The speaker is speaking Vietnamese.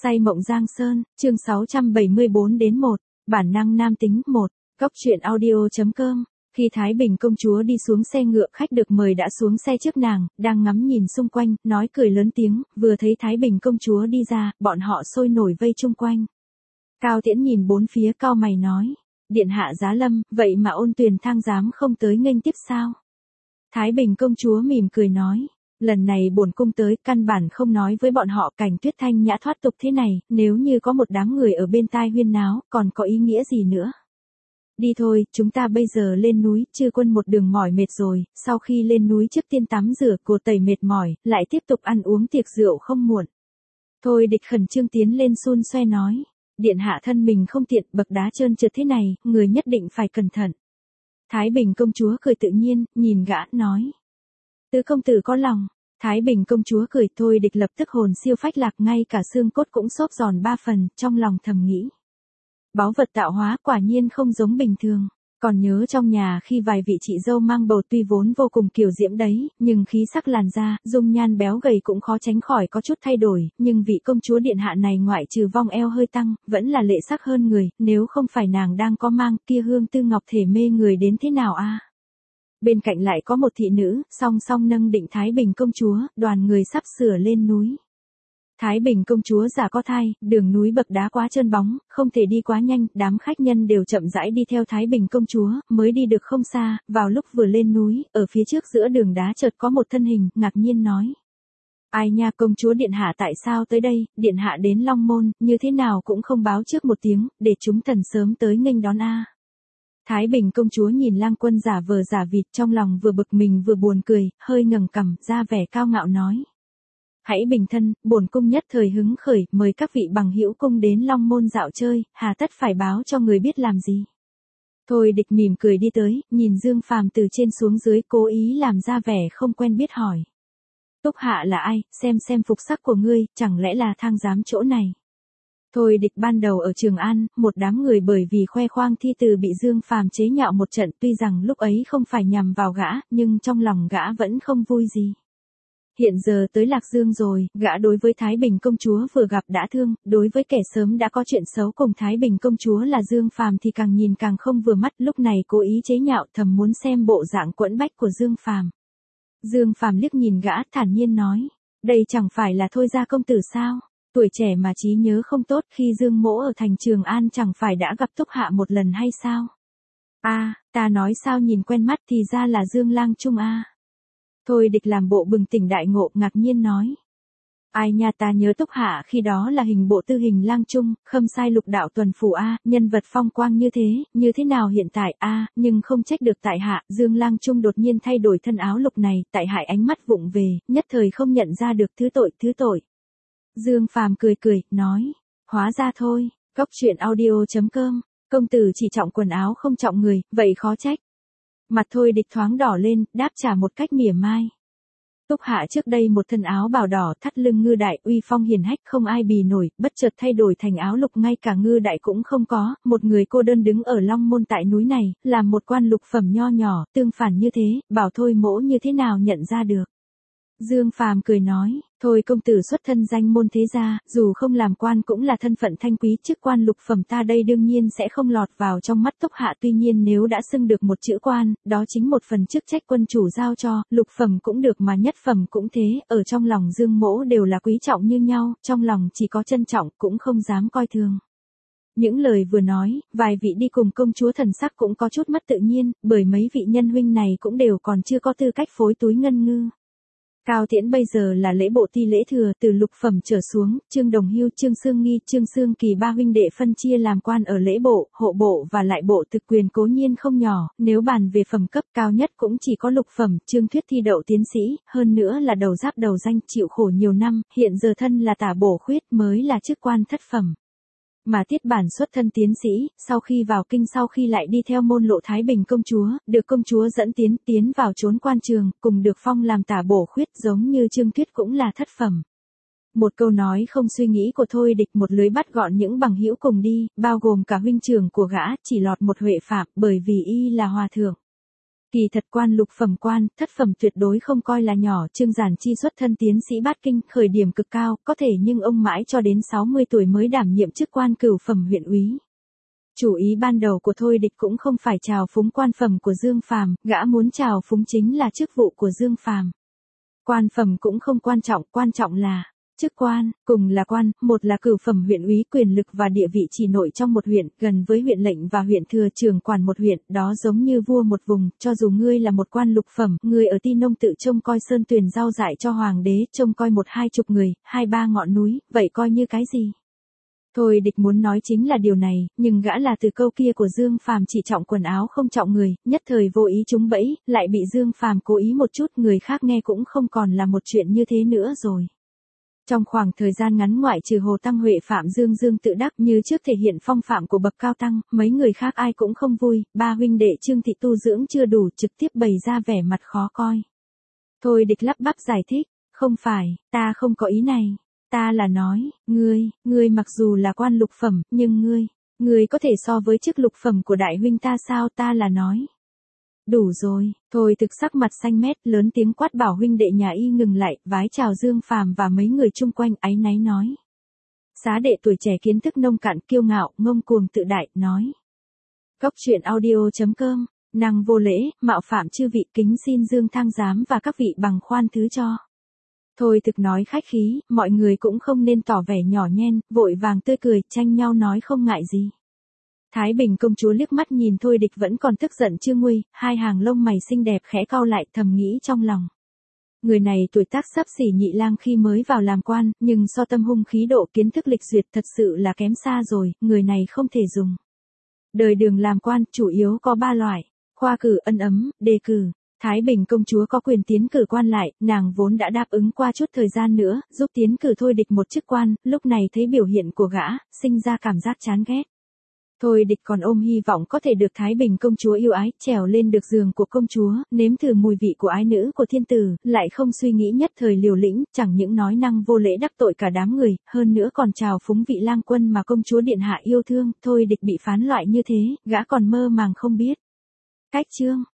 Say mộng Giang Sơn, chương 674-1, bản năng nam tính 1, góc truyện audio.com. Khi Thái Bình công chúa đi xuống xe ngựa, khách được mời đã xuống xe trước nàng, đang ngắm nhìn xung quanh, nói cười lớn tiếng, vừa thấy Thái Bình công chúa đi ra, bọn họ sôi nổi vây chung quanh. Cao Tiễn nhìn bốn phía cau mày nói, điện hạ giá lâm, vậy mà Ôn Tuyền Thang dám không tới nghênh tiếp sao? Thái Bình công chúa mỉm cười nói, lần này bổn cung tới, căn bản không nói với bọn họ cảnh tuyết thanh nhã thoát tục thế này, nếu như có một đám người ở bên tai huyên náo, còn có ý nghĩa gì nữa? Đi thôi, chúng ta bây giờ lên núi, chư quân một đường mỏi mệt rồi, sau khi lên núi trước tiên tắm rửa cột tẩy mệt mỏi, lại tiếp tục ăn uống tiệc rượu không muộn. Thôi Địch khẩn trương tiến lên xun xoe nói, điện hạ thân mình không tiện, bậc đá trơn trượt thế này, người nhất định phải cẩn thận. Thái Bình công chúa cười tự nhiên, nhìn gã, nói. Tứ công tử có lòng. Thái Bình công chúa cười. Thôi Địch lập tức hồn siêu phách lạc, ngay cả xương cốt cũng xốp giòn 3 phần, trong lòng thầm nghĩ. Báu vật tạo hóa quả nhiên không giống bình thường. Còn nhớ trong nhà khi vài vị chị dâu mang bầu tuy vốn vô cùng kiều diễm đấy, nhưng khí sắc làn da, dung nhan béo gầy cũng khó tránh khỏi có chút thay đổi, nhưng vị công chúa điện hạ này ngoại trừ vong eo hơi tăng, vẫn là lệ sắc hơn người, nếu không phải nàng đang có mang, kia hương tư ngọc thể mê người đến thế nào a? Bên cạnh lại có một thị nữ, song song nâng định Thái Bình công chúa, đoàn người sắp sửa lên núi. Thái Bình công chúa giả có thai, đường núi bậc đá quá trơn bóng, không thể đi quá nhanh, đám khách nhân đều chậm rãi đi theo Thái Bình công chúa, mới đi được không xa, vào lúc vừa lên núi, ở phía trước giữa đường đá chợt có một thân hình, ngạc nhiên nói. Ai nha, công chúa điện hạ tại sao tới đây, điện hạ đến Long Môn, như thế nào cũng không báo trước một tiếng, để chúng thần sớm tới nghênh đón a. Thái Bình công chúa nhìn Lang Quân giả vờ giả vịt, trong lòng vừa bực mình vừa buồn cười, hơi ngẩng cằm, ra vẻ cao ngạo nói. Hãy bình thân, bổn cung nhất thời hứng khởi, mời các vị bằng hữu cung đến Long Môn dạo chơi, hà tất phải báo cho người biết làm gì. Thôi Địch mỉm cười đi tới, nhìn Dương Phàm từ trên xuống dưới, cố ý làm ra vẻ không quen biết hỏi. Túc hạ là ai, xem phục sắc của ngươi, chẳng lẽ là Thang giám chỗ này. Thôi Địch ban đầu ở Trường An, một đám người bởi vì khoe khoang thi từ bị Dương Phàm chế nhạo một trận, tuy rằng lúc ấy không phải nhằm vào gã, nhưng trong lòng gã vẫn không vui gì. Hiện giờ tới Lạc Dương rồi, gã đối với Thái Bình công chúa vừa gặp đã thương, đối với kẻ sớm đã có chuyện xấu cùng Thái Bình công chúa là Dương Phàm thì càng nhìn càng không vừa mắt, lúc này cố ý chế nhạo, thầm muốn xem bộ dạng quẫn bách của Dương Phàm. Dương Phàm liếc nhìn gã, thản nhiên nói, đây chẳng phải là Thôi gia công tử sao? Tuổi trẻ mà trí nhớ không tốt, khi Dương mỗ ở thành Trường An chẳng phải đã gặp Túc hạ một lần hay sao? Ta nói sao nhìn quen mắt, thì ra là Dương Lang Trung a. Thôi Địch làm bộ bừng tỉnh đại ngộ, ngạc nhiên nói. Ai nha, ta nhớ Túc hạ khi đó là hình bộ tư hình Lang Trung, khâm sai lục đạo tuần phủ a, nhân vật phong quang như thế nào hiện tại a, nhưng không trách được tại hạ, Dương Lang Trung đột nhiên thay đổi thân áo lục này, tại hại ánh mắt vụng về, nhất thời không nhận ra được, thứ tội. Dương Phàm cười, nói, hóa ra thôi, góc truyện audio.com, công tử chỉ trọng quần áo không trọng người, vậy khó trách. Mặt Thôi Địch thoáng đỏ lên, đáp trả một cách mỉa mai. Túc hạ trước đây một thân áo bào đỏ, thắt lưng ngư đại, uy phong hiển hách không ai bì nổi, bất chợt thay đổi thành áo lục, ngay cả ngư đại cũng không có, một người cô đơn đứng ở Long Môn tại núi này, làm một quan lục phẩm nho nhỏ, tương phản như thế, bảo Thôi mỗ như thế nào nhận ra được. Dương Phàm cười nói, thôi công tử xuất thân danh môn thế gia, dù không làm quan cũng là thân phận thanh quý, chức quan lục phẩm ta đây đương nhiên sẽ không lọt vào trong mắt Túc hạ, tuy nhiên nếu đã xưng được một chữ quan, đó chính một phần chức trách quân chủ giao cho, lục phẩm cũng được mà nhất phẩm cũng thế, ở trong lòng Dương mỗ đều là quý trọng như nhau, trong lòng chỉ có trân trọng, cũng không dám coi thường. Những lời vừa nói, vài vị đi cùng công chúa thần sắc cũng có chút mất tự nhiên, bởi mấy vị nhân huynh này cũng đều còn chưa có tư cách phối túi ngân ngư. Cao Tiễn bây giờ là lễ bộ ti lễ thừa, từ lục phẩm trở xuống, Trương Đồng Hưu, Trương Sương Nghi, Trương Sương Kỳ ba huynh đệ phân chia làm quan ở lễ bộ, hộ bộ và lại bộ, thực quyền cố nhiên không nhỏ, nếu bàn về phẩm cấp cao nhất cũng chỉ có lục phẩm, Trương Thuyết thi đậu tiến sĩ, hơn nữa là đầu giáp đầu danh, chịu khổ nhiều năm, hiện giờ thân là tả bổ khuyết mới là chức quan thất phẩm. Mà Tiết Bản xuất thân tiến sĩ, sau khi vào kinh sau khi lại đi theo môn lộ Thái Bình công chúa, được công chúa dẫn tiến vào chốn quan trường, cùng được phong làm tả bổ khuyết, giống như Trương Thuyết cũng là thất phẩm. Một câu nói không suy nghĩ của Thôi Địch một lưới bắt gọn những bằng hữu cùng đi, bao gồm cả huynh trưởng của gã, chỉ lọt một huệ phạm, bởi vì y là hòa thượng. Kỳ thật quan lục phẩm quan, thất phẩm tuyệt đối không coi là nhỏ, Trương Giản Chi xuất thân tiến sĩ bát kinh, khởi điểm cực cao, có thể nhưng ông mãi cho đến 60 tuổi mới đảm nhiệm chức quan cửu phẩm huyện úy. Chủ ý ban đầu của Thôi Địch cũng không phải trào phúng quan phẩm của Dương Phàm, gã muốn trào phúng chính là chức vụ của Dương Phàm. Quan phẩm cũng không quan trọng là chức quan, cùng là quan, một là cửu phẩm huyện úy, quyền lực và địa vị chỉ nội trong một huyện, gần với huyện lệnh và huyện thừa trưởng quản một huyện, đó giống như vua một vùng, cho dù ngươi là một quan lục phẩm, ngươi ở Ti Nông tự trông coi sơn tuyền rau dại cho hoàng đế, trông coi 1-2 chục người, 2-3 ngọn núi, vậy coi như cái gì? Thôi Địch muốn nói chính là điều này, nhưng gã là từ câu kia của Dương Phàm chỉ trọng quần áo không trọng người, nhất thời vô ý trúng bẫy, lại bị Dương Phàm cố ý một chút, người khác nghe cũng không còn là một chuyện như thế nữa rồi. Trong khoảng thời gian ngắn ngoại trừ Hồ Tăng Huệ Phạm Dương tự đắc như trước thể hiện phong phạm của bậc cao tăng, mấy người khác ai cũng không vui, ba huynh đệ Trương Thị tu dưỡng chưa đủ trực tiếp bày ra vẻ mặt khó coi. Thôi Địch lắp bắp giải thích, không phải, ta không có ý này. Ta là nói, ngươi mặc dù là quan lục phẩm, nhưng ngươi có thể so với chức lục phẩm của đại huynh ta sao? Ta là nói. Đủ rồi, Thôi Thực sắc mặt xanh mét, lớn tiếng quát bảo huynh đệ nhà y ngừng lại, vái chào Dương Phàm và mấy người chung quanh, áy náy nói. Xá đệ tuổi trẻ kiến thức nông cạn, kiêu ngạo, ngông cuồng tự đại, nói. Cốc truyện audio.com, năng vô lễ, mạo phạm chư vị, kính xin Dương Thang giám và các vị bằng khoan thứ cho. Thôi Thực nói khách khí, mọi người cũng không nên tỏ vẻ nhỏ nhen, vội vàng tươi cười, tranh nhau nói không ngại gì. Thái Bình công chúa liếc mắt nhìn Thôi Địch vẫn còn tức giận chưa nguôi, hai hàng lông mày xinh đẹp khẽ cau lại, thầm nghĩ trong lòng. Người này tuổi tác xấp xỉ Nhị Lang khi mới vào làm quan, nhưng so tâm hung khí độ kiến thức lịch duyệt thật sự là kém xa rồi, người này không thể dùng. Đời đường làm quan, chủ yếu có 3 loại, khoa cử, ân ấm, đề cử. Thái Bình công chúa có quyền tiến cử quan lại, nàng vốn đã đáp ứng qua chút thời gian nữa, giúp tiến cử Thôi Địch một chức quan, lúc này thấy biểu hiện của gã, sinh ra cảm giác chán ghét. Thôi Địch còn ôm hy vọng có thể được Thái Bình công chúa yêu ái, trèo lên được giường của công chúa, nếm thử mùi vị của ái nữ của thiên tử, lại không suy nghĩ nhất thời liều lĩnh, chẳng những nói năng vô lễ đắc tội cả đám người, hơn nữa còn trào phúng vị lang quân mà công chúa điện hạ yêu thương, Thôi Địch bị phán loại như thế, gã còn mơ màng không biết. Cách chương